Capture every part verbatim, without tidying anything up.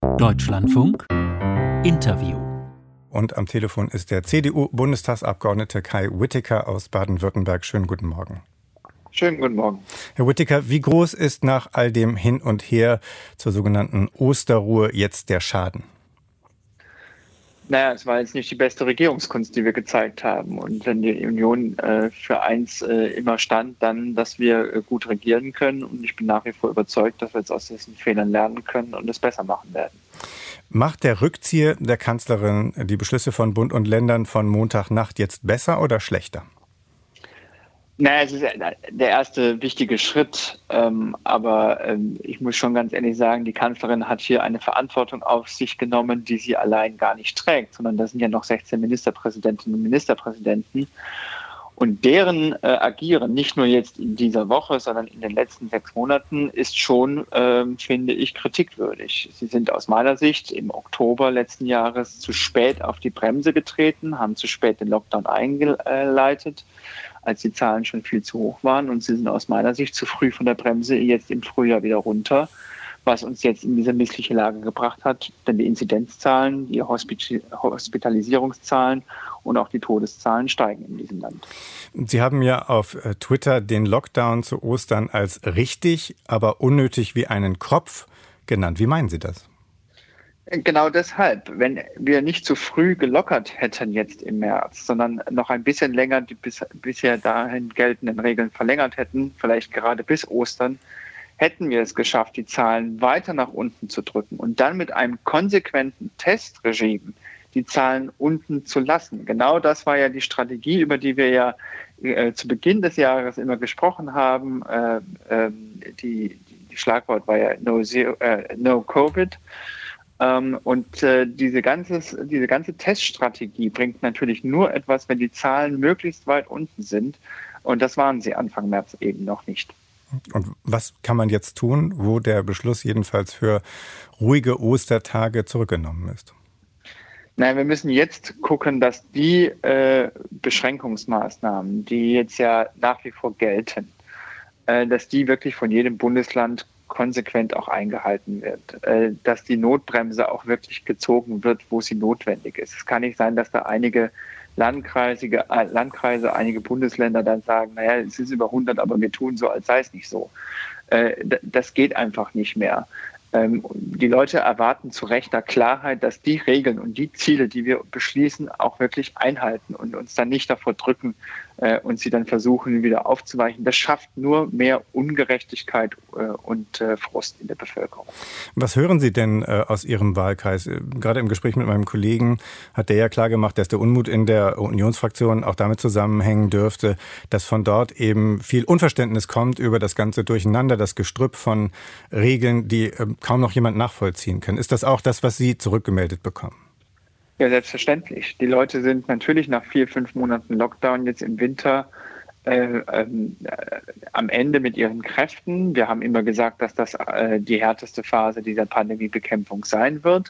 Deutschlandfunk Interview. Und am Telefon ist der C D U-Bundestagsabgeordnete Kai Whittaker aus Baden-Württemberg. Schönen guten Morgen. Schönen guten Morgen. Herr Whittaker, wie groß ist nach all dem Hin und Her zur sogenannten Osterruhe jetzt der Schaden? Naja, es war jetzt nicht die beste Regierungskunst, die wir gezeigt haben. Und wenn die Union äh, für eins äh, immer stand, dann, dass wir äh, gut regieren können. Und ich bin nach wie vor überzeugt, dass wir jetzt aus diesen Fehlern lernen können und es besser machen werden. Macht der Rückzieher der Kanzlerin die Beschlüsse von Bund und Ländern von Montagnacht jetzt besser oder schlechter? Naja, es ist der erste wichtige Schritt, ähm, aber ähm, ich muss schon ganz ehrlich sagen, die Kanzlerin hat hier eine Verantwortung auf sich genommen, die sie allein gar nicht trägt, sondern da sind ja noch sechzehn Ministerpräsidentinnen und Ministerpräsidenten und deren äh, Agieren, nicht nur jetzt in dieser Woche, sondern in den letzten sechs Monaten, ist schon, ähm, finde ich, kritikwürdig. Sie sind aus meiner Sicht im Oktober letzten Jahres zu spät auf die Bremse getreten, haben zu spät den Lockdown eingeleitet, als die Zahlen schon viel zu hoch waren. Und sie sind aus meiner Sicht zu früh von der Bremse jetzt im Frühjahr wieder runter, was uns jetzt in diese missliche Lage gebracht hat. Denn die Inzidenzzahlen, die Hospit- Hospitalisierungszahlen und auch die Todeszahlen steigen in diesem Land. Sie haben ja auf Twitter den Lockdown zu Ostern als richtig, aber unnötig wie einen Kropf genannt. Wie meinen Sie das? Genau deshalb, wenn wir nicht zu früh gelockert hätten jetzt im März, sondern noch ein bisschen länger die bis, bisher dahin geltenden Regeln verlängert hätten, vielleicht gerade bis Ostern, hätten wir es geschafft, die Zahlen weiter nach unten zu drücken und dann mit einem konsequenten Testregime die Zahlen unten zu lassen. Genau das war ja die Strategie, über die wir ja äh, zu Beginn des Jahres immer gesprochen haben. Äh, äh, die, die Schlagwort war ja No, Zero, äh, no Covid. Ähm, und äh, diese, ganzes, diese ganze Teststrategie bringt natürlich nur etwas, wenn die Zahlen möglichst weit unten sind. Und das waren sie Anfang März eben noch nicht. Und was kann man jetzt tun, wo der Beschluss jedenfalls für ruhige Ostertage zurückgenommen ist? Nein, wir müssen jetzt gucken, dass die äh, Beschränkungsmaßnahmen, die jetzt ja nach wie vor gelten, äh, dass die wirklich von jedem Bundesland konsequent auch eingehalten wird, äh, dass die Notbremse auch wirklich gezogen wird, wo sie notwendig ist. Es kann nicht sein, dass da einige Landkreise, äh, Landkreise, einige Bundesländer dann sagen, naja, es ist über hundert, aber wir tun so, als sei es nicht so. Äh, d- das geht einfach nicht mehr. Ähm, die Leute erwarten zu rechter Klarheit, dass die Regeln und die Ziele, die wir beschließen, auch wirklich einhalten und uns dann nicht davor drücken äh, und sie dann versuchen, wieder aufzuweichen. Das schafft nur mehr Ungerechtigkeit äh, und äh, Frust in der Bevölkerung. Was hören Sie denn äh, aus Ihrem Wahlkreis? Gerade im Gespräch mit meinem Kollegen hat der ja klar gemacht, dass der Unmut in der Unionsfraktion auch damit zusammenhängen dürfte, dass von dort eben viel Unverständnis kommt über das ganze Durcheinander, das Gestrüpp von Regeln, die äh, kaum noch jemand nachvollziehen kann. Ist das auch das, was Sie zurückgemeldet bekommen? Ja, selbstverständlich. Die Leute sind natürlich nach vier, fünf Monaten Lockdown jetzt im Winter äh, ähm, äh, am Ende mit ihren Kräften. Wir haben immer gesagt, dass das äh, die härteste Phase dieser Pandemiebekämpfung sein wird.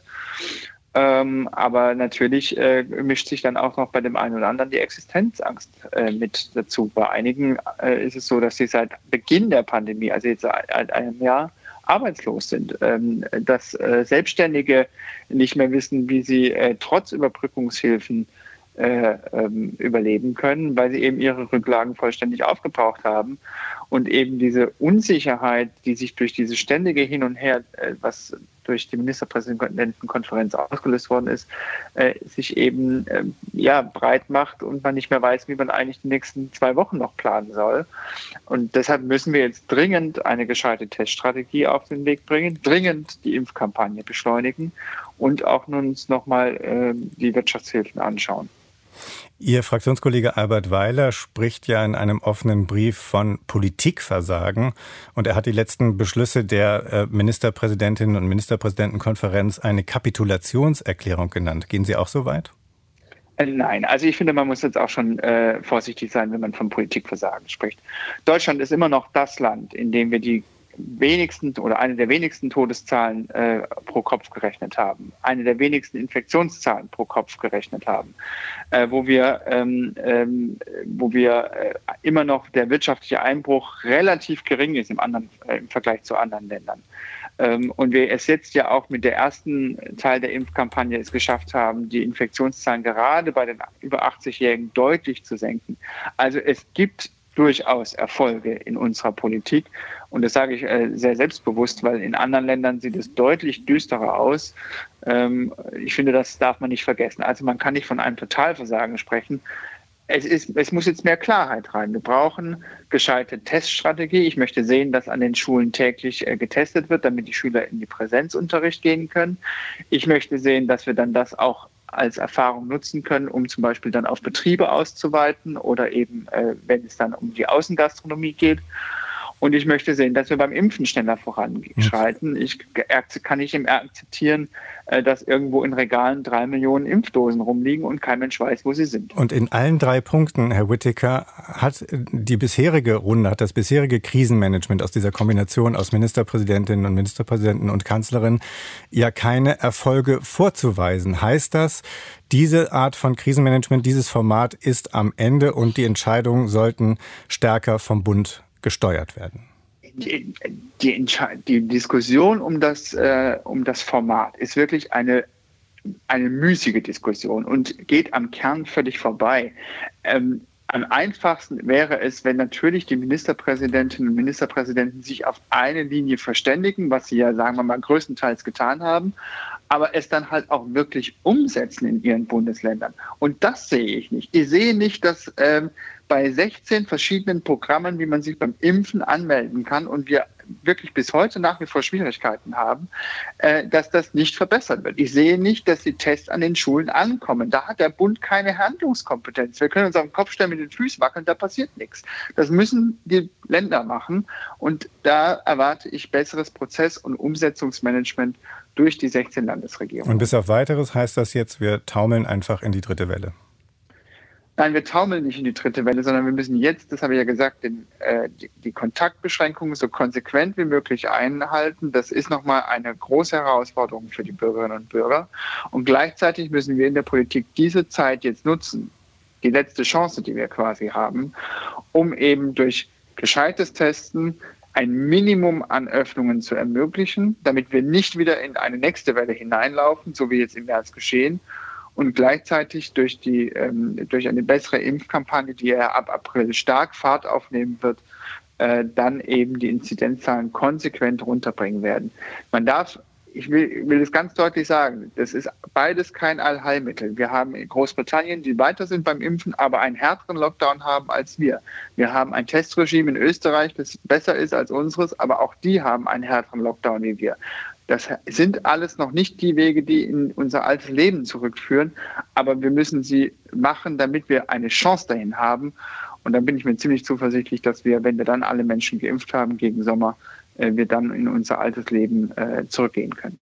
Ähm, aber natürlich äh, mischt sich dann auch noch bei dem einen oder anderen die Existenzangst äh, mit dazu. Bei einigen äh, ist es so, dass sie seit Beginn der Pandemie, also jetzt seit einem Jahr, arbeitslos sind, ähm, dass äh, Selbstständige nicht mehr wissen, wie sie äh, trotz Überbrückungshilfen äh, ähm, überleben können, weil sie eben ihre Rücklagen vollständig aufgebraucht haben. Und eben diese Unsicherheit, die sich durch diese ständige Hin und Her, äh, was durch die Ministerpräsidentenkonferenz ausgelöst worden ist, äh, sich eben äh, ja, breit macht und man nicht mehr weiß, wie man eigentlich die nächsten zwei Wochen noch planen soll. Und deshalb müssen wir jetzt dringend eine gescheite Teststrategie auf den Weg bringen, dringend die Impfkampagne beschleunigen und auch uns nochmal äh, die Wirtschaftshilfen anschauen. Ihr Fraktionskollege Albert Weiler spricht ja in einem offenen Brief von Politikversagen und er hat die letzten Beschlüsse der Ministerpräsidentinnen und Ministerpräsidentenkonferenz eine Kapitulationserklärung genannt. Gehen Sie auch so weit? Nein, also ich finde, man muss jetzt auch schon äh, vorsichtig sein, wenn man von Politikversagen spricht. Deutschland ist immer noch das Land, in dem wir die wenigsten oder eine der wenigsten Todeszahlen äh, pro Kopf gerechnet haben, eine der wenigsten Infektionszahlen pro Kopf gerechnet haben, äh, wo wir, ähm, ähm, wo wir äh, immer noch der wirtschaftliche Einbruch relativ gering ist im, anderen, äh, im Vergleich zu anderen Ländern. Und wir es jetzt ja auch mit der ersten Teil der Impfkampagne es geschafft haben, die Infektionszahlen gerade bei den über achtzig-Jährigen deutlich zu senken. Also es gibt durchaus Erfolge in unserer Politik. Und das sage ich sehr selbstbewusst, weil in anderen Ländern sieht es deutlich düsterer aus. Ich finde, das darf man nicht vergessen. Also man kann nicht von einem Totalversagen sprechen. Es, ist, es muss jetzt mehr Klarheit rein. Wir brauchen gescheite Teststrategie. Ich möchte sehen, dass an den Schulen täglich äh, getestet wird, damit die Schüler in die Präsenzunterricht gehen können. Ich möchte sehen, dass wir dann das auch als Erfahrung nutzen können, um zum Beispiel dann auf Betriebe auszuweiten oder eben, äh, wenn es dann um die Außengastronomie geht. Und ich möchte sehen, dass wir beim Impfen schneller voranschreiten. Ich kann nicht mehr akzeptieren, dass irgendwo in Regalen drei Millionen Impfdosen rumliegen und kein Mensch weiß, wo sie sind. Und in allen drei Punkten, Herr Whittaker, hat die bisherige Runde, hat das bisherige Krisenmanagement aus dieser Kombination aus Ministerpräsidentinnen und Ministerpräsidenten und Kanzlerin ja keine Erfolge vorzuweisen. Heißt das, diese Art von Krisenmanagement, dieses Format ist am Ende und die Entscheidungen sollten stärker vom Bund gesteuert werden? Die, die, die Diskussion um das, äh, um das Format ist wirklich eine, eine müßige Diskussion und geht am Kern völlig vorbei. Ähm, am einfachsten wäre es, wenn natürlich die Ministerpräsidentinnen und Ministerpräsidenten sich auf eine Linie verständigen, was sie ja, sagen wir mal, größtenteils getan haben, aber es dann halt auch wirklich umsetzen in ihren Bundesländern. Und das sehe ich nicht. Ich sehe nicht, dass ähm, bei sechzehn verschiedenen Programmen, wie man sich beim Impfen anmelden kann und wir wirklich bis heute nach wie vor Schwierigkeiten haben, äh, dass das nicht verbessert wird. Ich sehe nicht, dass die Tests an den Schulen ankommen. Da hat der Bund keine Handlungskompetenz. Wir können uns auf den Kopf stellen, mit den Füßen wackeln, da passiert nichts. Das müssen die Länder machen und da erwarte ich besseres Prozess- und Umsetzungsmanagement durch die sechzehn Landesregierungen. Und bis auf Weiteres heißt das jetzt, wir taumeln einfach in die dritte Welle. Nein, wir taumeln nicht in die dritte Welle, sondern wir müssen jetzt, das habe ich ja gesagt, den, äh, die, die Kontaktbeschränkungen so konsequent wie möglich einhalten. Das ist nochmal eine große Herausforderung für die Bürgerinnen und Bürger. Und gleichzeitig müssen wir in der Politik diese Zeit jetzt nutzen, die letzte Chance, die wir quasi haben, um eben durch gescheites Testen ein Minimum an Öffnungen zu ermöglichen, damit wir nicht wieder in eine nächste Welle hineinlaufen, so wie jetzt im März geschehen. Und gleichzeitig durch, die, ähm, durch eine bessere Impfkampagne, die ja ab April stark Fahrt aufnehmen wird, äh, dann eben die Inzidenzzahlen konsequent runterbringen werden. Man darf, ich will, will es ganz deutlich sagen, das ist beides kein Allheilmittel. Wir haben in Großbritannien, die weiter sind beim Impfen, aber einen härteren Lockdown haben als wir. Wir haben ein Testregime in Österreich, das besser ist als unseres, aber auch die haben einen härteren Lockdown wie wir. Das sind alles noch nicht die Wege, die in unser altes Leben zurückführen, aber wir müssen sie machen, damit wir eine Chance dahin haben. Und dann bin ich mir ziemlich zuversichtlich, dass wir, wenn wir dann alle Menschen geimpft haben gegen Sommer, wir dann in unser altes Leben zurückgehen können.